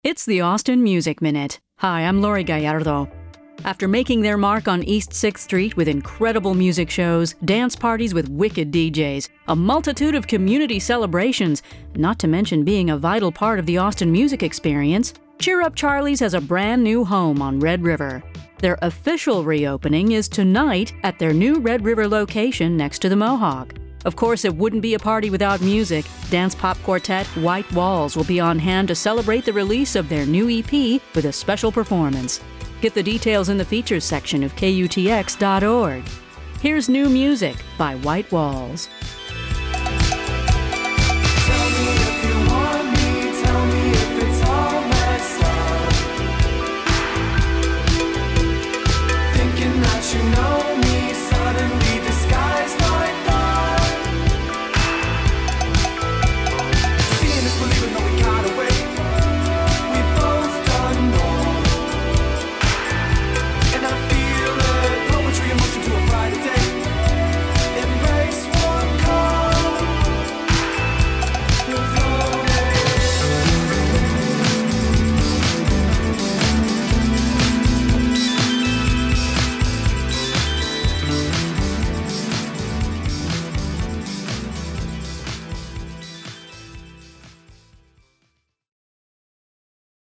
It's the Austin Music Minute. Hi, I'm Lori Gallardo. After making their mark on East 6th Street with incredible music shows, dance parties with wicked DJs, a multitude of community celebrations, not to mention being a vital part of the Austin music experience, Cheer Up Charlie's has a brand new home on Red River. Their official reopening is tonight at their new Red River location next to the Mohawk. Of course, it wouldn't be a party without music. Dance pop quartet White Walls will be on hand to celebrate the release of their new EP with a special performance. Get the details in the features section of KUTX.org. Here's new music by White Walls.